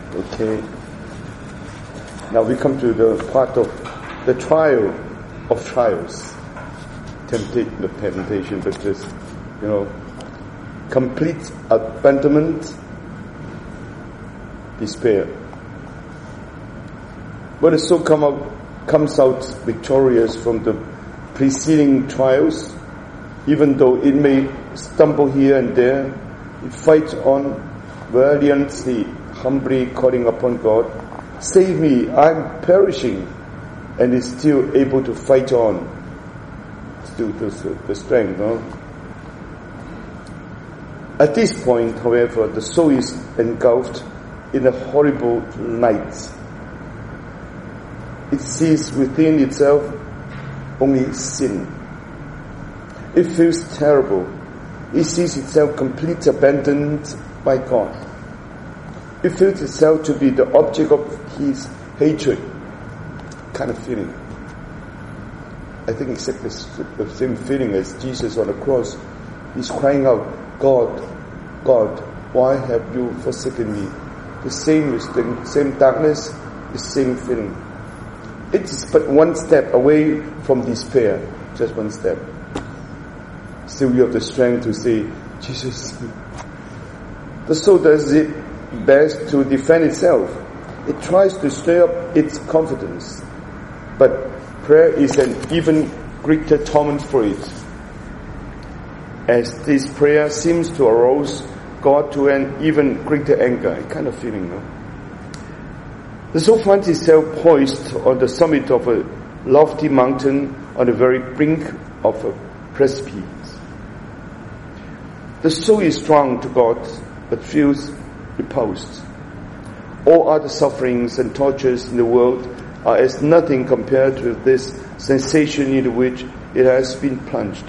Okay. Now we come to the part of the trial of trials. Temptation, but just, complete abandonment, despair. When the soul comes out victorious from the preceding trials, even though it may stumble here and there, it fights on valiantly, humbly calling upon God, "Save me, I'm perishing," and is still able to fight on. Still the strength, no? At this point, however, the soul is engulfed in a horrible night. It sees within itself only sin. It feels terrible. It sees itself completely abandoned by God. It feels itself to be the object of His hatred, kind of feeling. I think exactly the same feeling as Jesus on the cross. He's crying out, "God, God, why have you forsaken me?" The same darkness, the same feeling. It's but one step away from despair, just one step. Still you have the strength to say, "Jesus." The soul does it best to defend itself. It tries to stir up its confidence. But prayer is an even greater torment for it, as this prayer seems to arouse God to an even greater anger, a kind of feeling, no? The soul finds itself poised on the summit of a lofty mountain on the very brink of a precipice. The soul is drawn to God, but feels repulsed. All other sufferings and tortures in the world are as nothing compared with this sensation into which it has been plunged.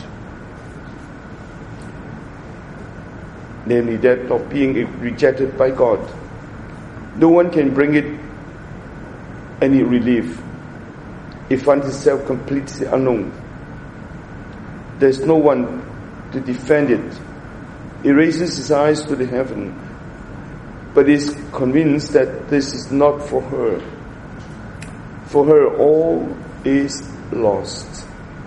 Namely, that of being rejected by God. No one can bring it any relief. It finds itself completely alone. There's no one to defend it. It raises its eyes to the heaven, but is convinced that this is not for her. For her, all is lost.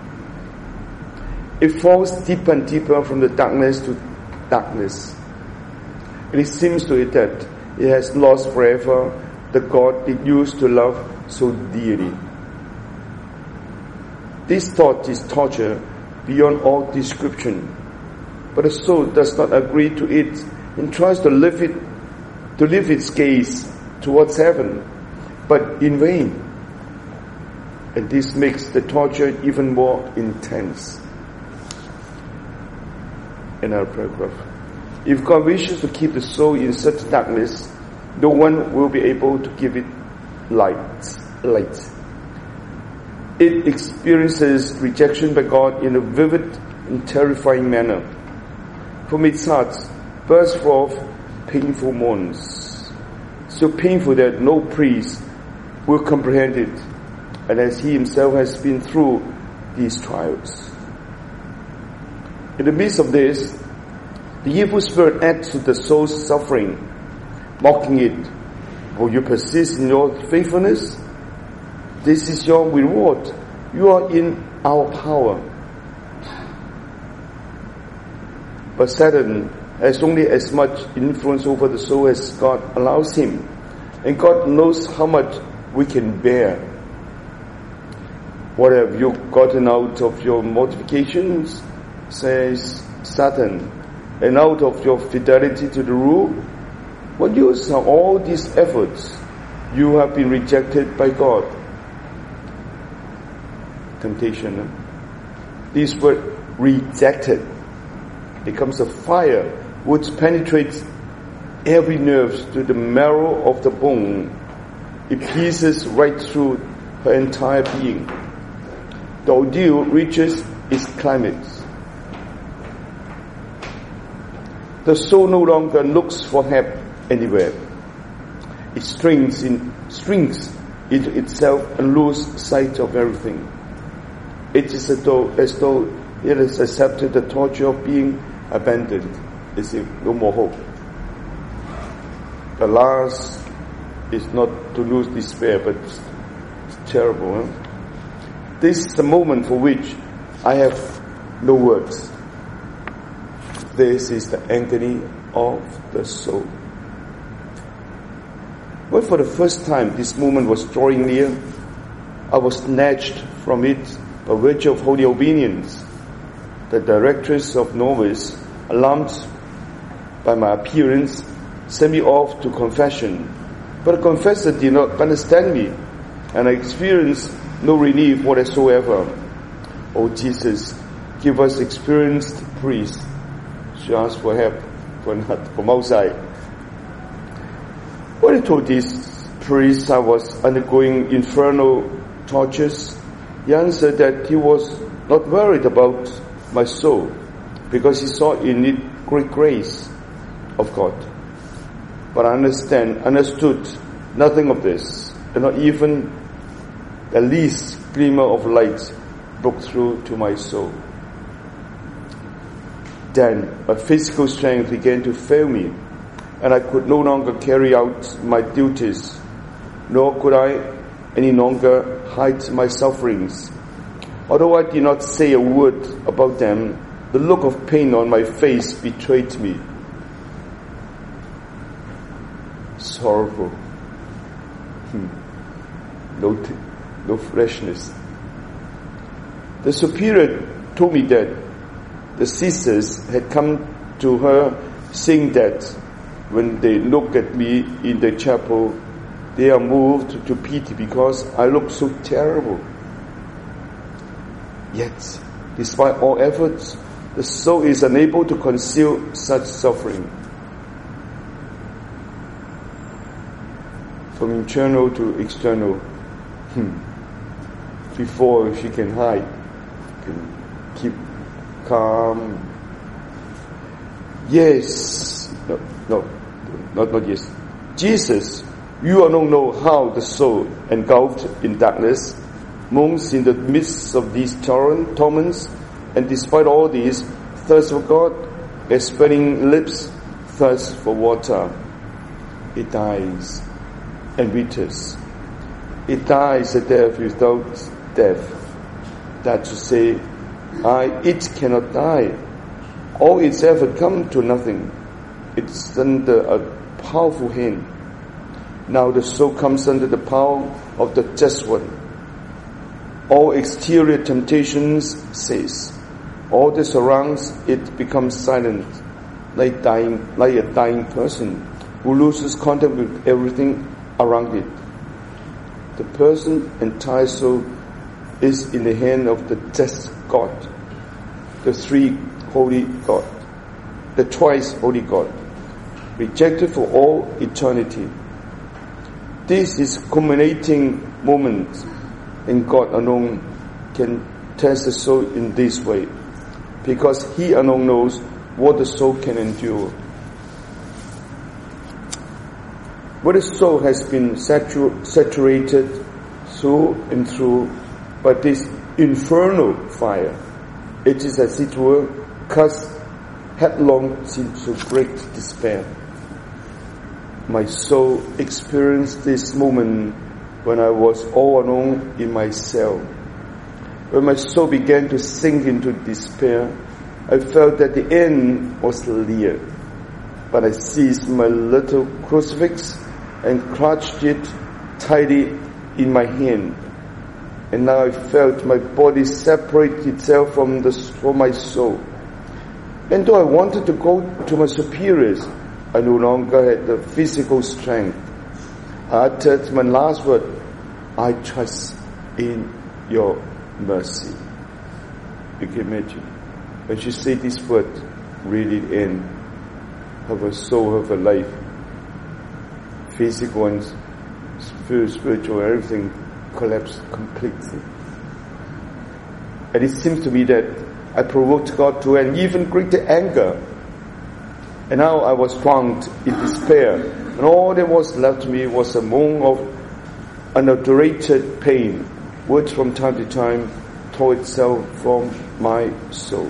It falls deeper and deeper from the darkness to darkness. And it seems to it that it has lost forever the God it used to love so dearly. This thought is torture beyond all description. But the soul does not agree to it and tries to lift its gaze towards heaven, but in vain. And this makes the torture even more intense. Another paragraph. If God wishes to keep the soul in such darkness, no one will be able to give it light. It experiences rejection by God in a vivid and terrifying manner. From its heart burst forth painful moans, so painful that no priest will comprehend it, and as he himself has been through these trials. In the midst of this, the evil spirit adds to the soul's suffering, mocking it. Will you persist in your faithfulness? This is your reward. You are in our power. But Satan has only as much influence over the soul as God allows him. And God knows how much we can bear. What have you gotten out of your mortifications, says Satan, and out of your fidelity to the rule? What use are all these efforts? You have been rejected by God. Temptation. This word rejected becomes a fire which penetrates every nerve to the marrow of the bone. It pierces right through her entire being. The ordeal reaches its climax. The soul no longer looks for help anywhere. It shrinks into itself and loses sight of everything. It is as though it has accepted the torture of being abandoned, as if no more hope. The last is not to lose despair, but it's terrible. This is the moment for which I have no words. This is the agony of the soul. When for the first time this moment was drawing near, I was snatched from it by virtue of holy obedience. The directress of Norwich, alarmed by my appearance, sent me off to confession. But the confessor did not understand me, and I experienced no relief whatsoever. Oh Jesus, give us experienced priests. She asked for help from outside. When I told this priest I was undergoing infernal tortures, he answered that he was not worried about my soul, because he saw in it great grace of God. But I understood nothing of this, and not even the least glimmer of light broke through to my soul. Then my physical strength began to fail me, and I could no longer carry out my duties, nor could I any longer hide my sufferings. Although I did not say a word about them, the look of pain on my face betrayed me. Sorrowful. No freshness. The superior told me that the sisters had come to her saying that when they look at me in the chapel, they are moved to pity because I look so terrible. Yet, despite all efforts, the soul is unable to conceal such suffering. From internal to external, before she can hide, can keep calm. Yes, not yes. Jesus, you alone know how the soul, engulfed in darkness, moans in the midst of these torments, and despite all these, thirst for God, aspiring lips, thirst for water. It dies and withers. It dies a death without death. That to say, it cannot die. All its effort come to nothing. It's under a powerful hand. Now the soul comes under the power of the just one. All exterior temptations cease. All that surrounds it becomes silent, like a dying person who loses contact with everything around it. The person's entire soul is in the hand of the just God, the three holy God, the twice holy God, rejected for all eternity. This is culminating moment, and God alone can test the soul in this way, because He alone knows what the soul can endure. When the soul has been saturated through and through by this infernal fire, it is as it were cast headlong into great despair. My soul experienced this moment when I was all alone in my cell. When my soul began to sink into despair, I felt that the end was near. But I seized my little crucifix and clutched it tightly in my hand. And now I felt my body separate itself from my soul. And though I wanted to go to my superiors, I no longer had the physical strength. I uttered my last word, I trust in your mercy. You can imagine. When she said this word, really end of her soul, of her life, physical and spiritual, everything collapsed completely. And it seems to me that I provoked God to an even greater anger. And now I was drowned in despair. And all that was left to me was a moan of unadulterated pain, which from time to time tore itself from my soul.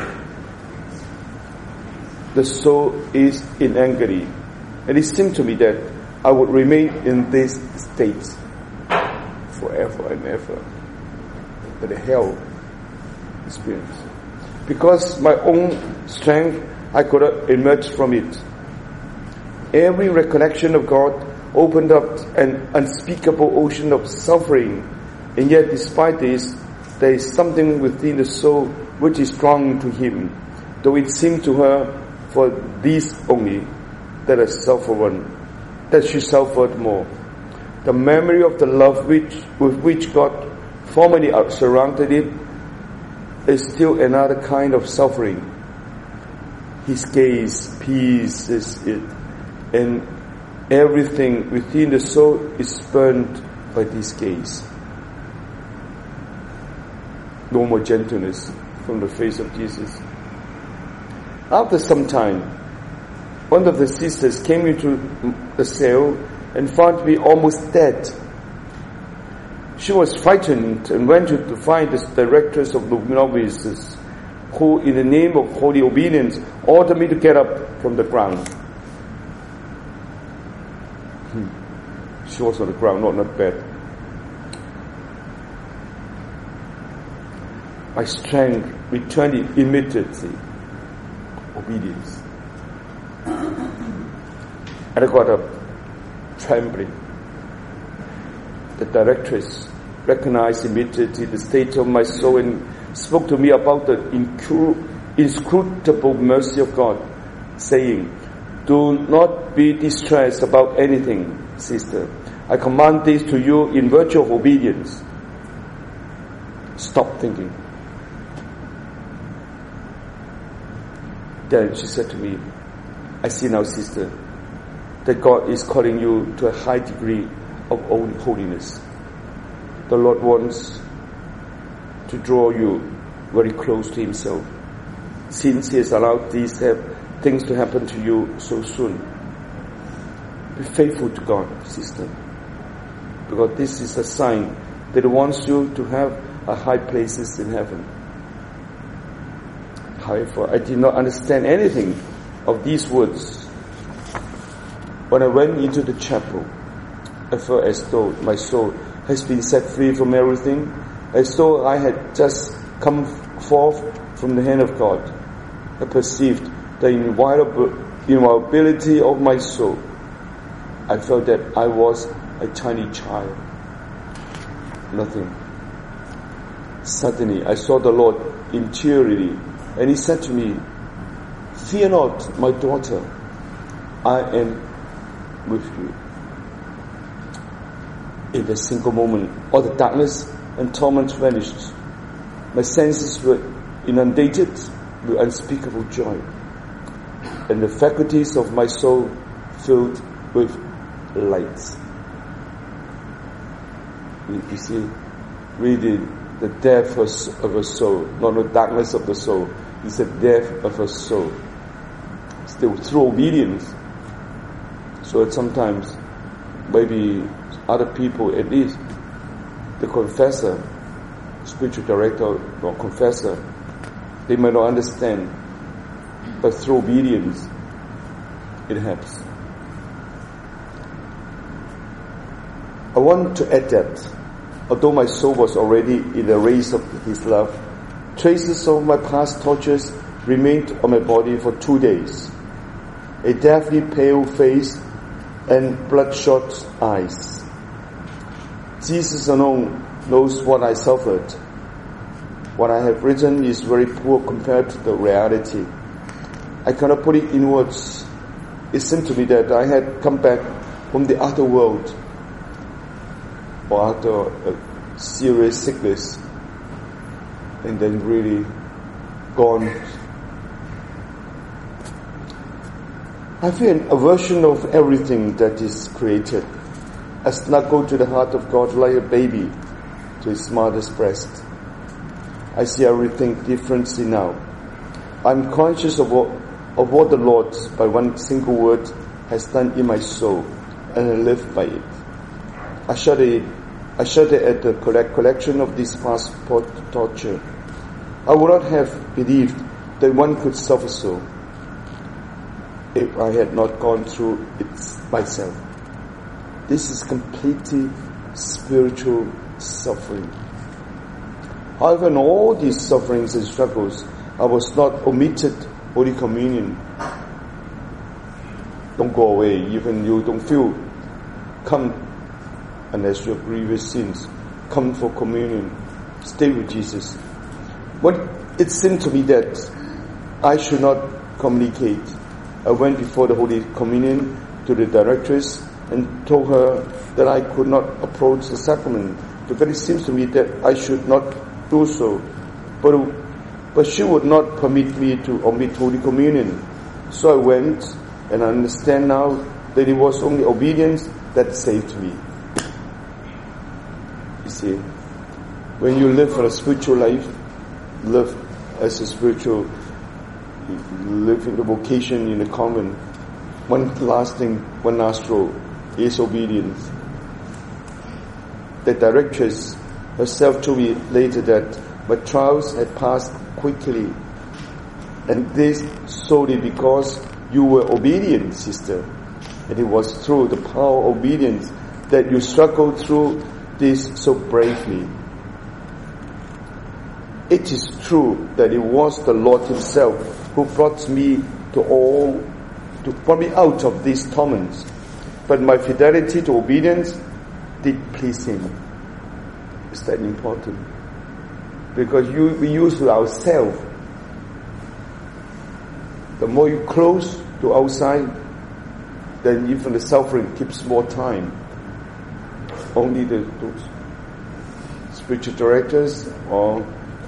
The soul is in agony. And it seemed to me that I would remain in this state forever and ever. The hell experience. Because my own strength, I could not emerge from it. Every recollection of God opened up an unspeakable ocean of suffering, and yet despite this, there is something within the soul which is strong to Him, though it seemed to her for this only that she suffered more. The memory of the love with which God formerly surrounded it is still another kind of suffering. His gaze pierces it, and everything within the soul is burned by this gaze. No more gentleness from the face of Jesus. After some time, one of the sisters came into the cell and found me almost dead. She was frightened and went to find the directors of the novices, who in the name of holy obedience ordered me to get up from the ground. She was on the ground, not bed. My strength returned immediately. Obedience. And I got up trembling. The directress recognized immediately the state of my soul and spoke to me about the inscrutable mercy of God, saying, "Do not be distressed about anything, sister. I command this to you in virtue of obedience." Stop thinking. Then she said to me, "I see now, sister, that God is calling you to a high degree of holiness. The Lord wants to draw you very close to Himself, since He has allowed these things to happen to you so soon. Be faithful to God, sister, because this is a sign that He wants you to have a high places in heaven." However, I did not understand anything of these words. When I went into the chapel, I felt as though my soul has been set free from everything, as though I had just come forth from the hand of God. I perceived the inviolability of my soul. I felt that I was a tiny child. Nothing. Suddenly, I saw the Lord interiorly, and He said to me, "Fear not, my daughter, I am with you." In a single moment, all the darkness and torment vanished. My senses were inundated with unspeakable joy, and the faculties of my soul filled with light. You see, reading the depth of a soul, not the darkness of the soul. It's the depth of a soul. Still through obedience. So that sometimes, maybe other people, at least the confessor, spiritual director or confessor, they might not understand, but through obedience, it helps. I want to add that, although my soul was already in the race of His love, traces of my past tortures remained on my body for 2 days. A deathly pale face and bloodshot eyes. Jesus alone knows what I suffered. What I have written is very poor compared to the reality. I cannot put it in words. It seemed to me that I had come back from the other world, or after a serious sickness, and then really gone. I feel an aversion of everything that is created. I snuggle to the heart of God like a baby to His mother's breast. I see everything differently now. I'm conscious of what the Lord, by one single word, has done in my soul, and I live by it. I shudder at the collection of this past torture. I would not have believed that one could suffer so if I had not gone through it myself. This is completely spiritual suffering. However, in all these sufferings and struggles, I was not omitted Holy Communion. Don't go away, even you don't feel. Come, unless you have grievous sins. Come for communion. Stay with Jesus. But it seemed to me that I should not communicate. I went before the Holy Communion to the directress and told her that I could not approach the sacrament, because it seems to me that I should not do so. But she would not permit me to omit Holy Communion. So I went, and I understand now that it was only obedience that saved me. You see, when you live for a spiritual life, live as a spiritual, live in the vocation in the convent, one last thing, one last rule is obedience. The directress herself told me later that my trials had passed quickly, and this solely because you were obedient, sister. And it was through the power of obedience that you struggled through this so bravely. It is true that it was the Lord Himself who brought me brought me out of these torments. But my fidelity to obedience did please Him. Is that important? Because we use to ourselves. The more you close to outside, then even the suffering keeps more time. Only those spiritual directors or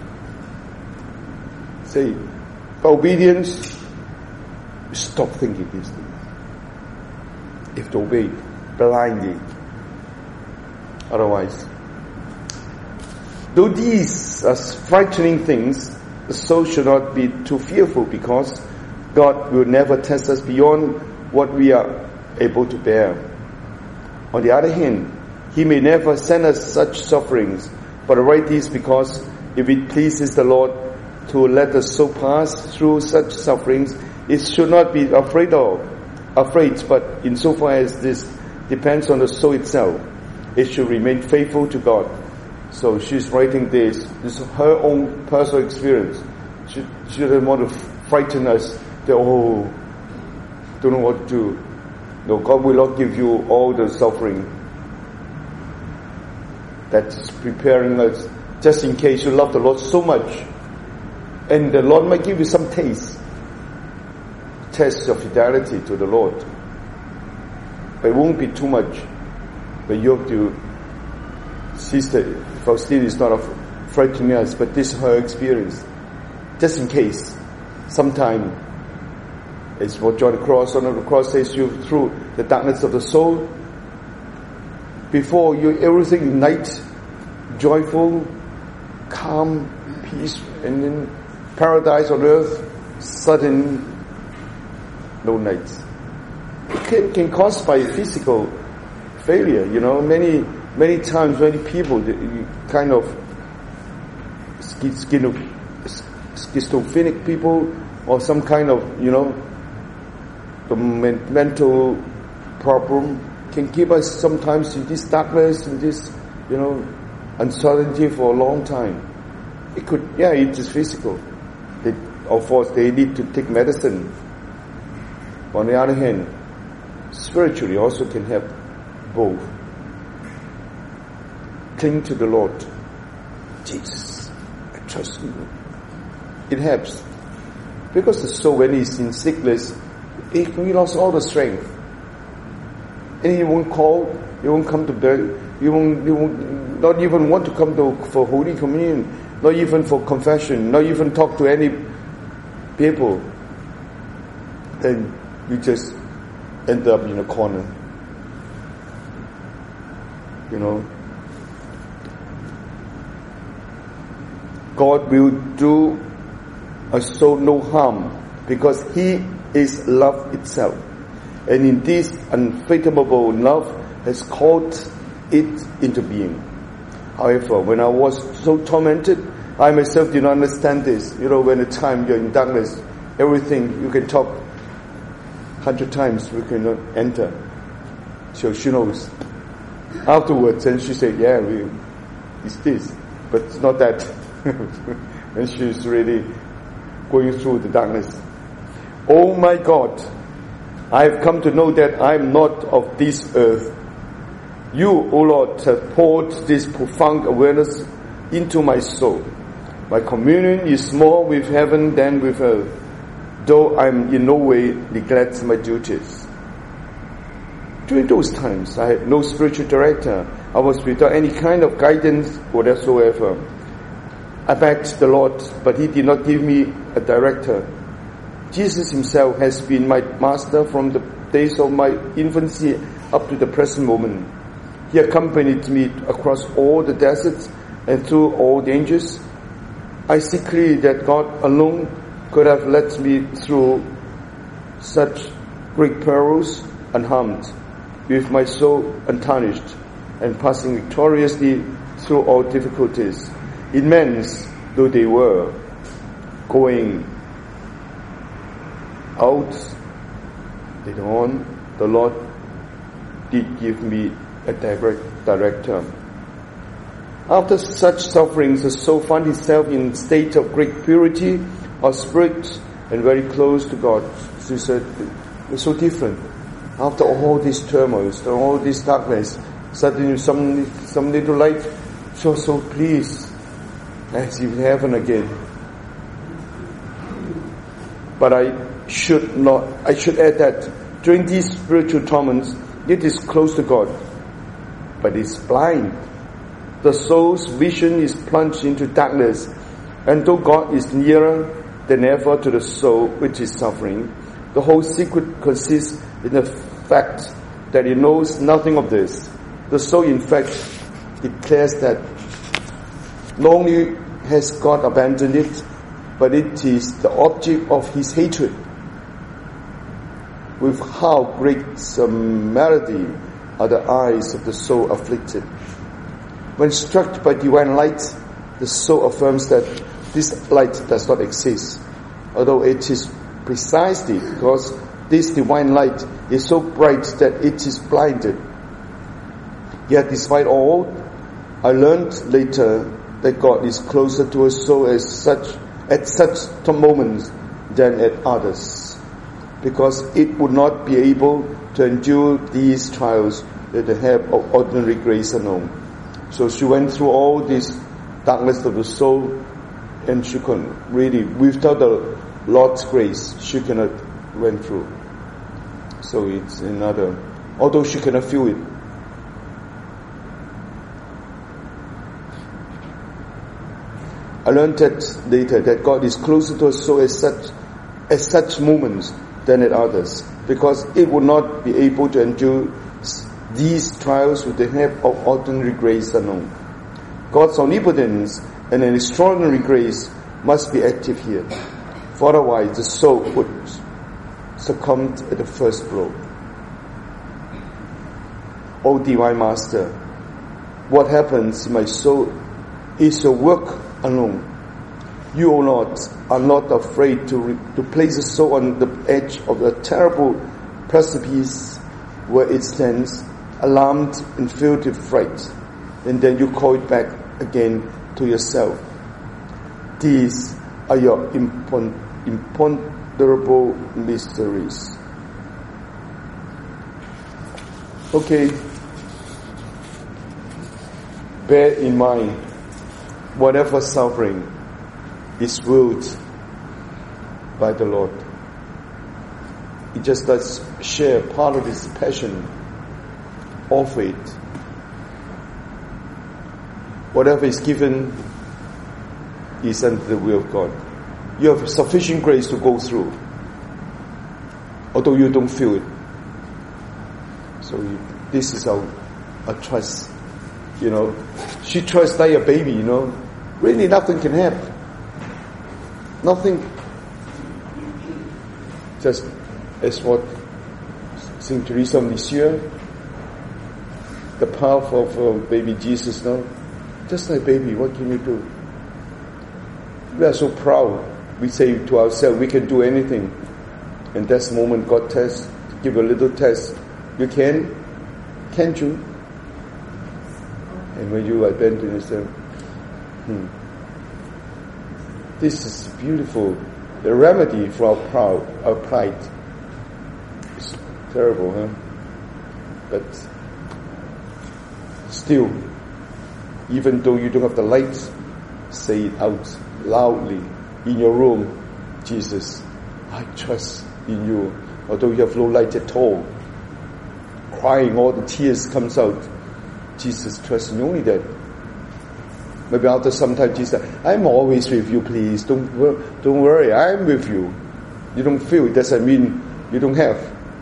say, obedience, stop thinking these things. If to obey blindly. Otherwise, though these are frightening things, the soul should not be too fearful, because God will never test us beyond what we are able to bear. On the other hand, He may never send us such sufferings, but write this because if it pleases the Lord to let the soul pass through such sufferings, it should not be afraid, but insofar as this depends on the soul itself, it should remain faithful to God. So she's writing this is her own personal experience. She doesn't want to frighten us that, don't know what to do. No, God will not give you all the suffering. That's preparing us just in case you love the Lord so much. And the Lord might give you some taste. Test your fidelity to the Lord. But it won't be too much. But you have to, Sister Faustina is not frightening us, but this is her experience. Just in case, sometime, it's what John the Cross, on the cross says, you through the darkness of the soul, before you everything ignite, joyful, calm, peace, and then paradise on earth, sudden, no nights. It can cause by physical failure, many times, many people, kind of schizophrenic people, or some kind of, the mental problem can keep us sometimes in this darkness, in this, uncertainty for a long time. It is physical. Of course, they need to take medicine. On the other hand, spiritually also can help both. Cling to the Lord. Jesus, I trust you. It helps. Because the soul, when he's in sickness, he lost all the strength. And he won't call, he won't come to bed, he won't not even want to come for Holy Communion, not even for confession, not even talk to any people. Then you just end up in a corner. God will do a soul no harm, because He is love itself. And in this unfathomable love has called it into being. However, when I was so tormented, I myself did not understand this. When the time you're in darkness, everything you can talk 100 times, we cannot enter. So she knows. afterwards, and she said, yeah, it's this, but it's not that. And she's really going through the darkness. Oh my God, I have come to know that I am not of this earth. You, O Lord, have poured this profound awareness into my soul. My communion is more with heaven than with earth, though I am in no way neglect my duties. During those times, I had no spiritual director. I was without any kind of guidance whatsoever. I begged the Lord, but He did not give me a director. Jesus Himself has been my master from the days of my infancy up to the present moment. He accompanied me across all the deserts and through all dangers. I see clearly that God alone could have led me through such great perils unharmed, with my soul untarnished, and passing victoriously through all difficulties, immense though they were. Going out later on, the Lord did give me a director. After such sufferings, the soul found itself in a state of great purity of spirit and very close to God. She said, it's so different. After all these turmoils, all this darkness, suddenly some little light, so pleased, as in heaven again. But I should add that during these spiritual torments, it is close to God, but it's blind. The soul's vision is plunged into darkness, and though God is nearer than ever to the soul which is suffering, the whole secret consists in the fact that it knows nothing of this. The soul, in fact, declares that not only has God abandoned it, but it is the object of His hatred. With how great some melody are the eyes of the soul afflicted. When struck by divine light, the soul affirms that this light does not exist, although it is precisely because this divine light is so bright that it is blinded. Yet despite all, I learned later that God is closer to a soul at such moments than at others, because it would not be able to endure these trials with the help of ordinary grace alone. So she went through all this darkness of the soul, and she couldn't really, without the Lord's grace, she cannot went through. So it's another, although she cannot feel it. I learned that later, that God is closer to a soul at such moments than at others, because it would not be able to endure these trials with the help of ordinary grace alone. God's omnipotence and an extraordinary grace must be active here, for otherwise the soul would succumb at the first blow. O Divine Master, what happens in my soul is your work alone. You, O Lord, are not afraid to place the soul on the edge of a terrible precipice where it stands, alarmed and filled with fright, and then you call it back again to yourself. These are your imponderable mysteries. Okay, bear in mind, whatever suffering is willed by the Lord. He just does share part of His passion. Of it. Whatever is given is under the will of God. You have sufficient grace to go through, although you don't feel it. So this is our trust. She trusts like a baby. Really, nothing can happen. Nothing. Just as what Saint Teresa of Lisieux, the power of baby Jesus now, just like baby, what can you do? We are so proud. We say to ourselves, we can do anything. And that's the moment God tests, give a little test. You can? Can't you? And when you abandon yourself, this is beautiful. The remedy for our pride. It's terrible, huh? But still, even though you don't have the lights, say it out loudly in your room. Jesus, I trust in you. Although you have no light at all, crying, all the tears comes out. Jesus, trust in you. Only that. Maybe after some time, Jesus, I'm always with you, please. Don't worry, I'm with you. You don't feel, it doesn't mean you don't have.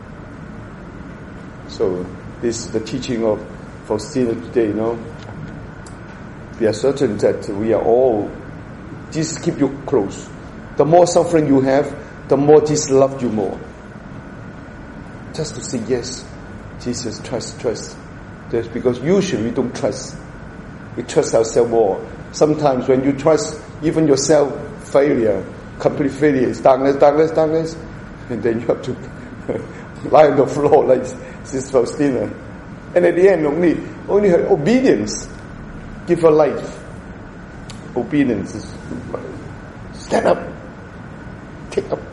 So, this is the teaching of Faustina today, We are certain that we are all, Jesus keep you close. The more suffering you have, the more Jesus loves you more. Just to say yes, Jesus, trust. That's because usually we don't trust. We trust ourselves more. Sometimes when you trust even yourself, complete failure, is darkness, and then you have to lie on the floor like Sister Faustina. And at the end, only her obedience give her life. Obedience is stand up, take up.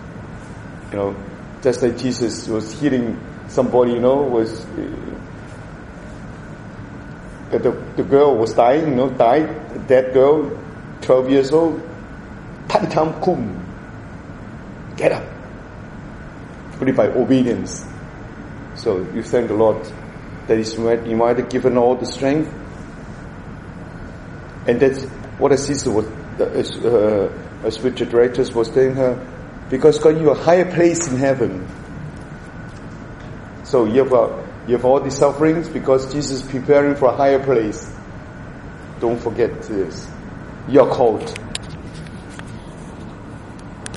Just like Jesus was healing somebody, was the girl was dying, dead girl, 12 years old. Tantam kum, get up. Only by obedience. So you thank the Lord that He might have given all the strength. And that's what a sister was, a spiritual director was telling her, because God, you have a higher place in heaven. So you have all these sufferings because Jesus is preparing for a higher place. Don't forget this. You are called.